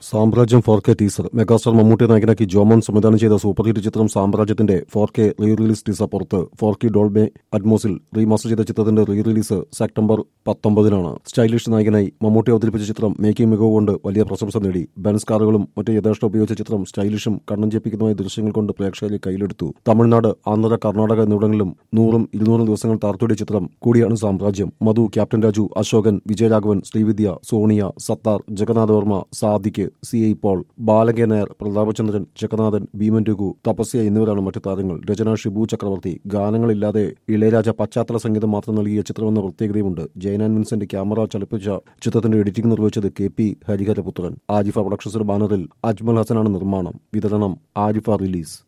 സാമ്രാജ്യം 4K teaser megastar Mammootty നായകനാക്കി ജോമോൻ സംവിധാനം ചെയ്ത സൂപ്പർ ഹിറ്റ് ചിത്രം സാമ്രാജ്യത്തിന്റെ 4K റീ റിലീസ് ടീസർ പുറത്ത് 4K ഡോൾബെ അറ്റ്മോസിൽ റീമാസ്റ്റർ ചെയ്ത ചിത്രത്തിന്റെ റീ റിലീസ് സെപ്റ്റംബർ 19-നാണ്. സ്റ്റൈലിഷ് നായകനായി മമ്മൂട്ടി അവതരിപ്പിച്ച ചിത്രം മേക്കിംഗ് മികവ് കൊണ്ട് വലിയ പ്രശംസ നേടി. ബെൻസ് കാറുകളും മറ്റ് യഥേഷ്ടം ഉപയോഗിച്ച ചിത്രം സ്റ്റൈലിഷും കണ്ണൻ ജയിപ്പിക്കുന്നതുമായ ദൃശ്യങ്ങൾ കൊണ്ട് പ്രേക്ഷകരെ കയ്യിലെടുത്തു. തമിഴ്നാട്, ആന്ധ്ര, കർണാടക എന്നിവിടങ്ങളിലും 100-200 ദിവസങ്ങൾ താർത്തുടിയ ചിത്രം കൂടിയാണ് സാമ്രാജ്യം. മധു, ക്യാപ്റ്റൻ രാജു, അശോകൻ, വിജയരാഘവൻ, ശ്രീവിദ്യ, സോണിയ, സത്താർ, ജഗന്നാഥ വർമ്മ, സാദിഖ്, CI പോൾ, ബാലകെ നായർ, പ്രതാപചന്ദ്രൻ, ജഗന്നാഥൻ, ഭീമൻ രഘു, തപസ്യ എന്നിവരാണ് മറ്റു താരങ്ങൾ. രചന ഷിബു ചക്രവർത്തി. ഗാനങ്ങളില്ലാതെ ഇളയരാജ പശ്ചാത്തല സംഗീതം മാത്രം നൽകിയ ചിത്രമെന്ന പ്രത്യേകതയുമുണ്ട്. ജയനാൻ വിൻസെന്റ് ക്യാമറ ചലിപ്പിച്ച ചിത്രത്തിന്റെ എഡിറ്റിംഗ് നിർവഹിച്ചത് KP ഹരിഹരപുത്രൻ. ആരിഫ പ്രൊഡക്ഷൻസിന്റെ ബാനറിൽ അജ്മൽ ഹസനാണ് നിർമ്മാണം. വിതരണം ആരിഫ റിലീസ്.